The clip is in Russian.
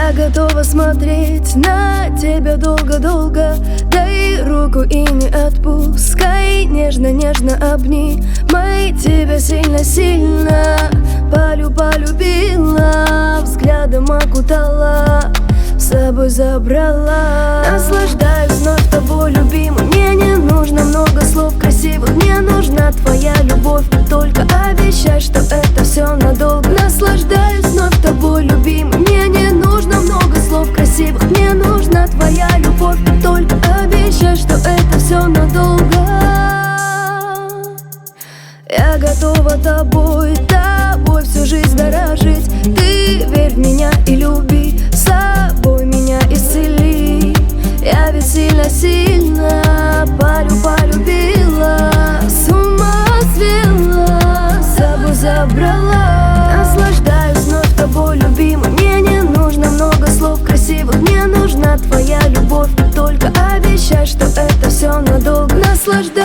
Я готова смотреть на тебя долго-долго. Дай руку и не отпускай, нежно-нежно обнимай тебя сильно-сильно. Полюбила, взглядом окутала, с собой забрала. Наслаждаюсь вновь тобой, любимый. Мне не нужно много слов красивых, мне нужна твоя любовь. Только обещай, что это все надолго. Наслаждаюсь вновь тобой, любимый. Мне не нужно много слов красивых, мне нужна твоя любовь. Только обещай, что это все надолго. Я готова тобой всю жизнь дорожить. Ты верь в меня и люби, собой меня исцели. Я ведь сильно-сильно полюбила, с ума свела, с собой забрала. Наслаждаюсь вновь тобой, любимый. Мне не нужно много слов красивых, мне нужна твоя любовь. Только обещай, что это все надолго. Наслаждаюсь